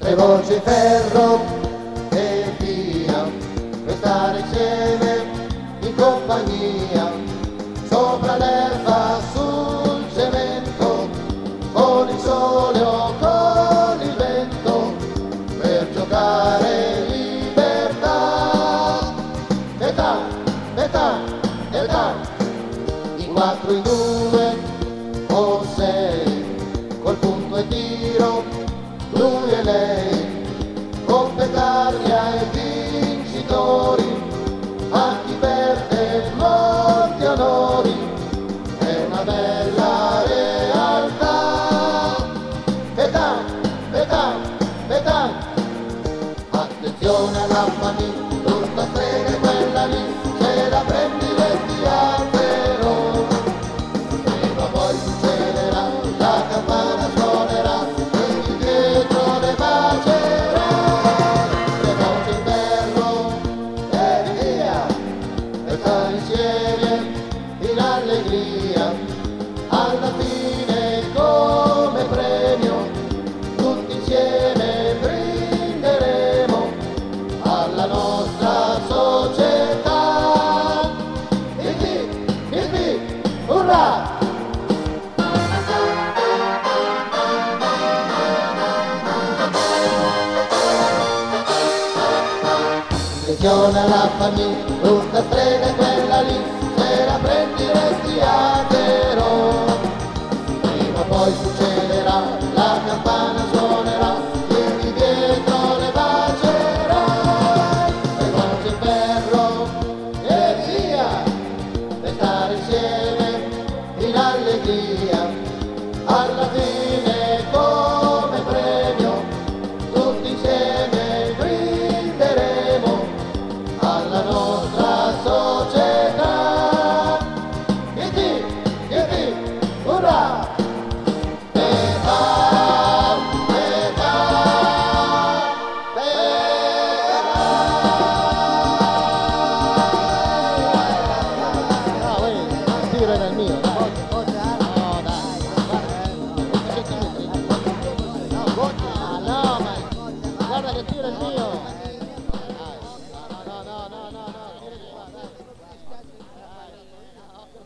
tre voci di ferro e via, per stare insieme in compagnia, sopra l'erba, sul cemento, con il sole o con il vento, per giocare in libertà. Età, età, età, in quattro, in due o sei, col punto e tiro, lui e lei, con petardia e vincitori, a chi perde molti onori, è una bella realtà. Età, età, età, attenzione alla famiglia, brutta strega è quella lì, se la prendi vestiatelo, prima o poi succederà, la campana suonerà e di dietro le bacerà. Le voci in ferro e via, e stare insieme in allegria, alla fine come premio tutti insieme brinderemo alla nostra società. Il urrà! Attenzione alla famiglia, brutta strega è quella lì, se la prendi resti atero, prima o poi succederà, la campana suonerà e di dietro le bacerai. Le voci in ferro e via, per stare insieme in allegria, alla fine